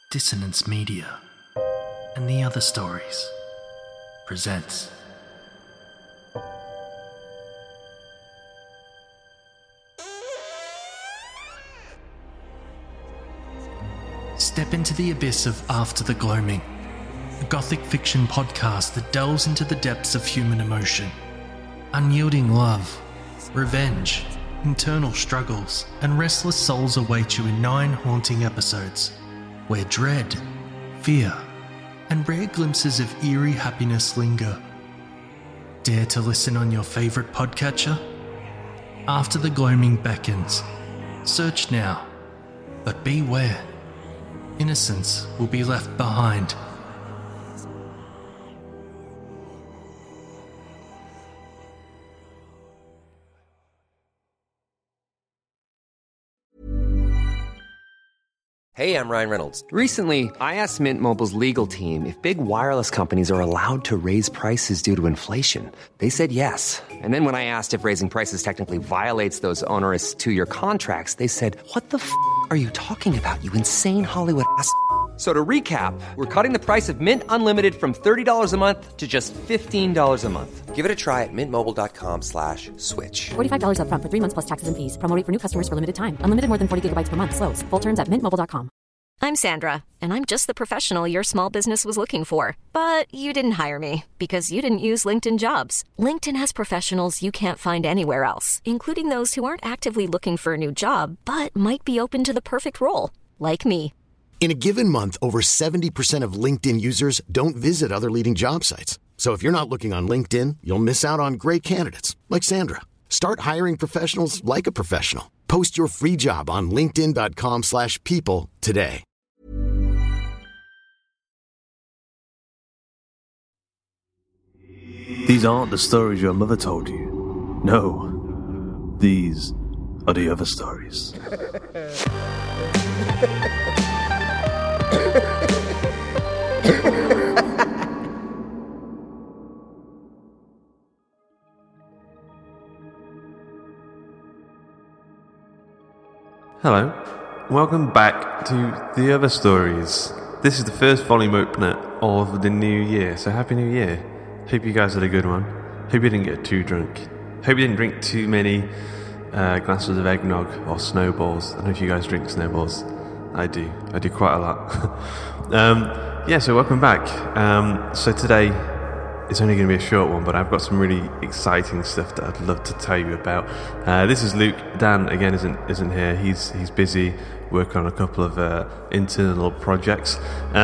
Dissonance Media and the Other Stories presents Step into the abyss of After the Gloaming, a gothic fiction podcast that delves into the depths of human emotion. Unyielding love, revenge, internal struggles, and restless souls await you in 9 haunting episodes, where dread, fear, and rare glimpses of eerie happiness linger. Dare to listen on your favourite podcatcher? After the Gloaming beckons. Search now, but beware. Innocence will be left behind. Hey, I'm Ryan Reynolds. Recently, I asked Mint Mobile's legal team if big wireless companies are allowed to raise prices due to inflation. They said yes. And then when I asked if raising prices technically violates those onerous 2-year contracts, they said, "What the f*** are you talking about, you insane Hollywood ass?" So to recap, we're cutting the price of Mint Unlimited from $30 a month to just $15 a month. Give it a try at mintmobile.com/switch. $45 up front for 3 months plus taxes and fees. Promo rate for new customers for limited time. Unlimited more than 40 gigabytes per month. Slows full terms at mintmobile.com. I'm Sandra, and I'm just the professional your small business was looking for. But you didn't hire me because you didn't use LinkedIn Jobs. LinkedIn has professionals you can't find anywhere else, including those who aren't actively looking for a new job, but might be open to the perfect role, like me. In a given month, over 70% of LinkedIn users don't visit other leading job sites. So if you're not looking on LinkedIn, you'll miss out on great candidates like Sandra. Start hiring professionals like a professional. Post your free job on linkedin.com/people today. These aren't the stories your mother told you. No, these are the other stories. Hello, welcome back to The Other Stories. This is the first volume opener of the new year, so Happy New Year. Hope you guys had a good one. Hope you didn't get too drunk. Hope you didn't drink too many glasses of eggnog or snowballs. I don't know if you guys drink snowballs. I do quite a lot. So welcome back. So today it's only going to be a short one, but I've got some really exciting stuff that I'd love to tell you about. This is Luke. Dan again isn't here. He's busy working on a couple of internal projects.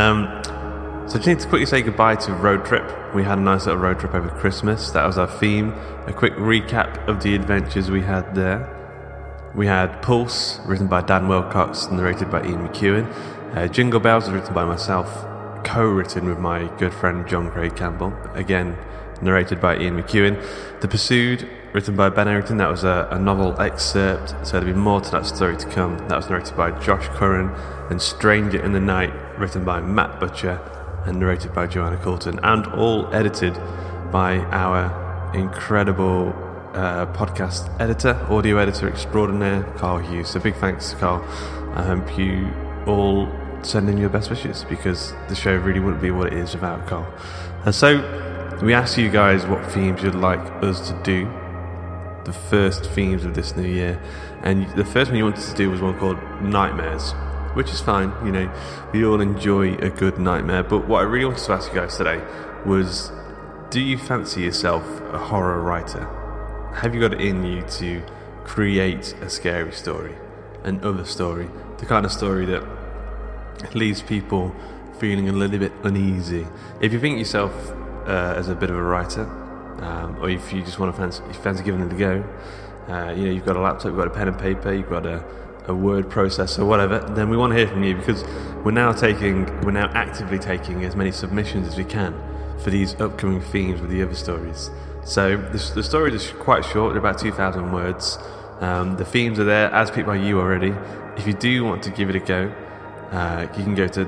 So I just need to quickly say goodbye to Road Trip. We had a nice little road trip over Christmas. That was our theme. A quick recap of the adventures we had there. We had Pulse, written by Dan Wilcox, narrated by Ian McEwan. Jingle Bells was written by myself, co-written with my good friend John Craig Campbell, again narrated by Ian McEwan. The Pursued, written by Ben Errington, that was a novel excerpt, so there'll be more to that story to come. That was narrated by Josh Curran. And Stranger in the Night, written by Matt Butcher and narrated by Joanna Coulton, and all edited by our incredible podcast editor, audio editor extraordinaire, Carl Hughes. So big thanks to Carl. I hope you all send in your best wishes, because the show really wouldn't be what it is without Carl. And so we asked you guys what themes you'd like us to do, the first themes of this new year, and the first one you wanted to do was one called Nightmares, which is fine, you know, we all enjoy a good nightmare. But what I really wanted to ask you guys today was, do you fancy yourself a horror writer? Have you got it in you to create a scary story, an other story, the kind of story that leaves people feeling a little bit uneasy? If you think yourself as a bit of a writer, or if you just want to fancy giving it a go, you've got a laptop, you've got a pen and paper, you've got a word processor, whatever, then we want to hear from you, because we're now actively taking as many submissions as we can for these upcoming themes with the other stories. So the stories are quite short, they're about 2,000 words. The themes are there as picked by you already. If you do want to give it a go, you can go to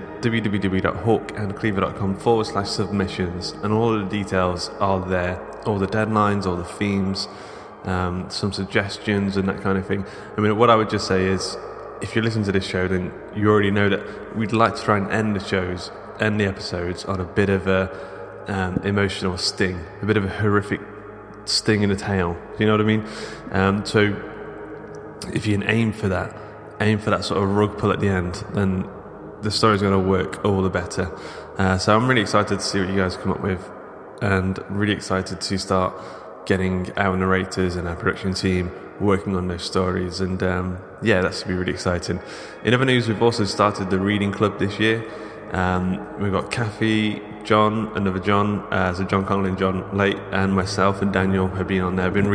www.hawkandcleaver.com/submissions, and all of the details are there, all the deadlines, all the themes, some suggestions and that kind of thing. I mean, what I would just say is, if you listen to this show, then you already know that we'd like to try and end the episodes on a bit of a emotional sting, a bit of a horrific sting in the tail. Do you know what I mean? So if you can aim for that sort of rug pull at the end, then the story's going to work all the better. So I'm really excited to see what you guys come up with, and really excited to start getting our narrators and our production team working on those stories. And that should be really exciting. In other news, we've also started the reading club this year. We've got Kathy, John, another John, so John Connolly and John Late, and myself and Daniel have been on there. We've been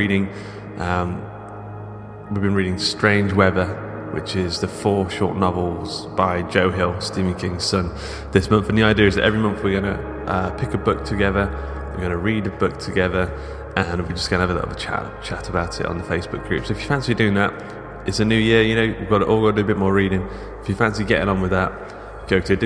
reading Strange Weather, which is the 4 short novels by Joe Hill, Stephen King's son, this month. And the idea is that every month we're going to pick a book together, we're going to read a book together, and we're just going to have a little chat about it on the Facebook group. So if you fancy doing that, it's a new year, we've got to do a bit more reading. If you fancy getting on with that, go to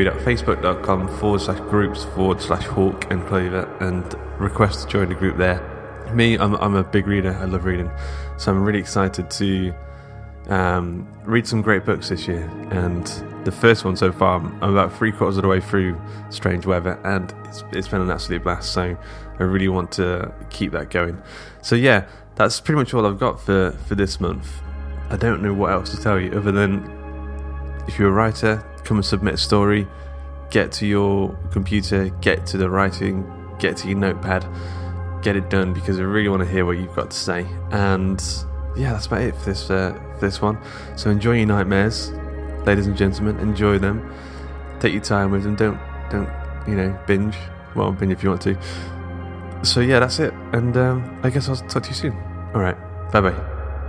www.facebook.com/groups/Hawk and Clover and request to join the group there. Me, I'm a big reader. I love reading, so I'm really excited to read some great books this year. And the first one so far, I'm about 3/4 of the way through Strange Weather, and it's been an absolute blast. So I really want to keep that going. So yeah, that's pretty much all I've got for this month. I don't know what else to tell you other than, if you're a writer, come and submit a story, get to your computer, get to the writing, get to your notepad, get it done, because I really want to hear what you've got to say. And yeah, that's about it for this one. So enjoy your nightmares, ladies and gentlemen. Enjoy them. Take your time with them. Don't binge. Well, binge if you want to. So yeah, that's it. And I guess I'll talk to you soon. All right. Bye bye.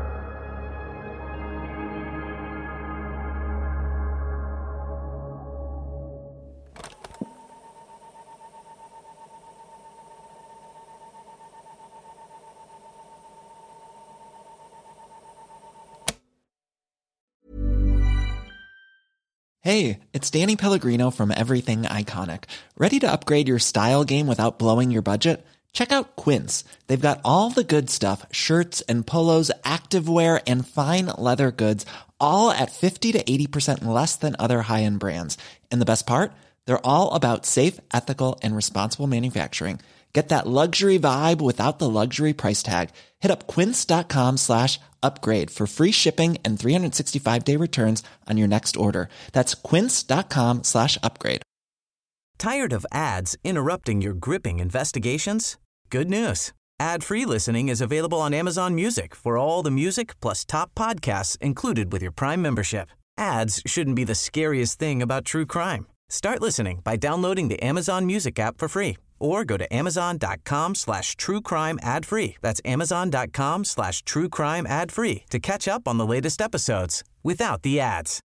Hey, it's Danny Pellegrino from Everything Iconic. Ready to upgrade your style game without blowing your budget? Check out Quince. They've got all the good stuff, shirts and polos, activewear, and fine leather goods, all at 50 to 80% less than other high-end brands. And the best part? They're all about safe, ethical, and responsible manufacturing. Get that luxury vibe without the luxury price tag. Hit up quince.com/upgrade for free shipping and 365-day returns on your next order. That's quince.com/upgrade. Tired of ads interrupting your gripping investigations? Good news. Ad-free listening is available on Amazon Music for all the music plus top podcasts included with your Prime membership. Ads shouldn't be the scariest thing about true crime. Start listening by downloading the Amazon Music app for free, or go to amazon.com/truecrime ad-free. That's amazon.com/truecrime ad-free to catch up on the latest episodes without the ads.